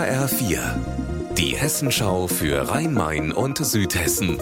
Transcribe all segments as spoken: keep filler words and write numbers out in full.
H R vier, die Hessenschau für Rhein-Main und Südhessen.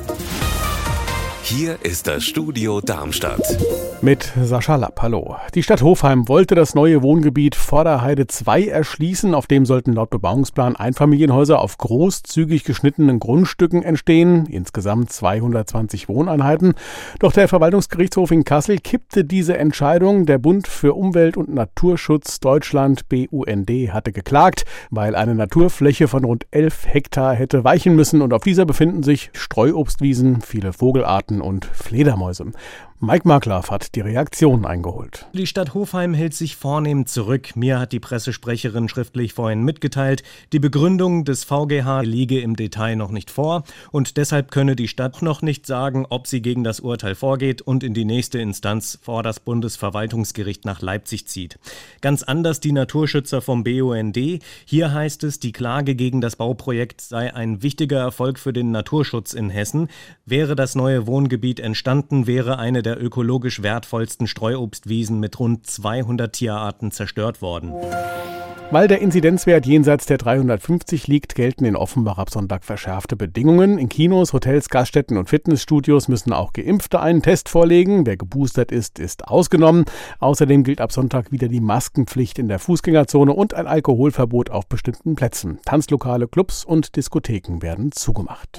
Hier ist das Studio Darmstadt. Mit Sascha Lapp, hallo. Die Stadt Hofheim wollte das neue Wohngebiet Vorderheide zwei erschließen. Auf dem sollten laut Bebauungsplan Einfamilienhäuser auf großzügig geschnittenen Grundstücken entstehen. Insgesamt zweihundertzwanzig Wohneinheiten. Doch der Verwaltungsgerichtshof in Kassel kippte diese Entscheidung. Der Bund für Umwelt und Naturschutz Deutschland, B U N D, hatte geklagt, weil eine Naturfläche von rund elf Hektar hätte weichen müssen. Und auf dieser befinden sich Streuobstwiesen, viele Vogelarten und Fledermäuse. Mike Markgraf hat die Reaktion eingeholt. Die Stadt Hofheim hält sich vornehm zurück. Mir hat die Pressesprecherin schriftlich vorhin mitgeteilt, die Begründung des V G H liege im Detail noch nicht vor und deshalb könne die Stadt noch nicht sagen, ob sie gegen das Urteil vorgeht und in die nächste Instanz vor das Bundesverwaltungsgericht nach Leipzig zieht. Ganz anders die Naturschützer vom B U N D. Hier heißt es, die Klage gegen das Bauprojekt sei ein wichtiger Erfolg für den Naturschutz in Hessen. Wäre das neue Wohngebiet entstanden, wäre eine der ökologisch wertvollsten Streuobstwiesen mit rund zweihundert Tierarten zerstört worden. Weil der Inzidenzwert jenseits der dreihundertfünfzig liegt, gelten in Offenbach ab Sonntag verschärfte Bedingungen. In Kinos, Hotels, Gaststätten und Fitnessstudios müssen auch Geimpfte einen Test vorlegen. Wer geboostert ist, ist ausgenommen. Außerdem gilt ab Sonntag wieder die Maskenpflicht in der Fußgängerzone und ein Alkoholverbot auf bestimmten Plätzen. Tanzlokale, Clubs und Diskotheken werden zugemacht.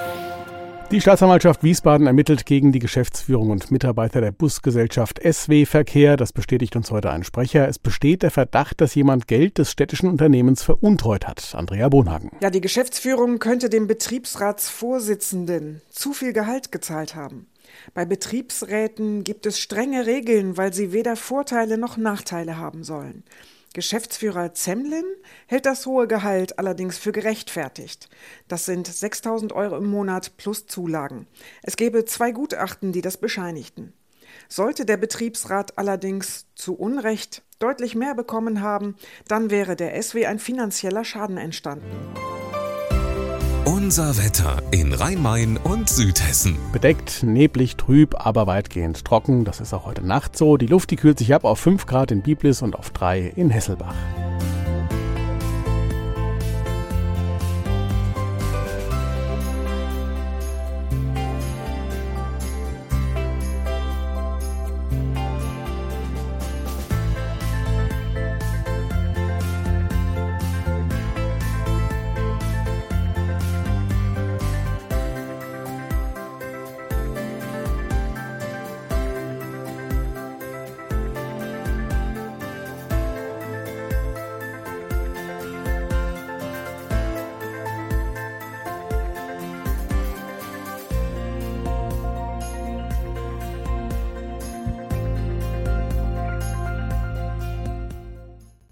Die Staatsanwaltschaft Wiesbaden ermittelt gegen die Geschäftsführung und Mitarbeiter der Busgesellschaft S W Verkehr. Das bestätigt uns heute ein Sprecher. Es besteht der Verdacht, dass jemand Geld des städtischen Unternehmens veruntreut hat. Andrea Bonhagen. Ja, die Geschäftsführung könnte dem Betriebsratsvorsitzenden zu viel Gehalt gezahlt haben. Bei Betriebsräten gibt es strenge Regeln, weil sie weder Vorteile noch Nachteile haben sollen. Geschäftsführer Zemlin hält das hohe Gehalt allerdings für gerechtfertigt. Das sind sechstausend Euro im Monat plus Zulagen. Es gäbe zwei Gutachten, die das bescheinigten. Sollte der Betriebsrat allerdings zu Unrecht deutlich mehr bekommen haben, dann wäre der S W ein finanzieller Schaden entstanden. Unser Wetter in Rhein-Main und Südhessen. Bedeckt, neblig, trüb, aber weitgehend trocken. Das ist auch heute Nacht so. Die Luft, die kühlt sich ab auf fünf Grad in Biblis und auf drei in Hesselbach.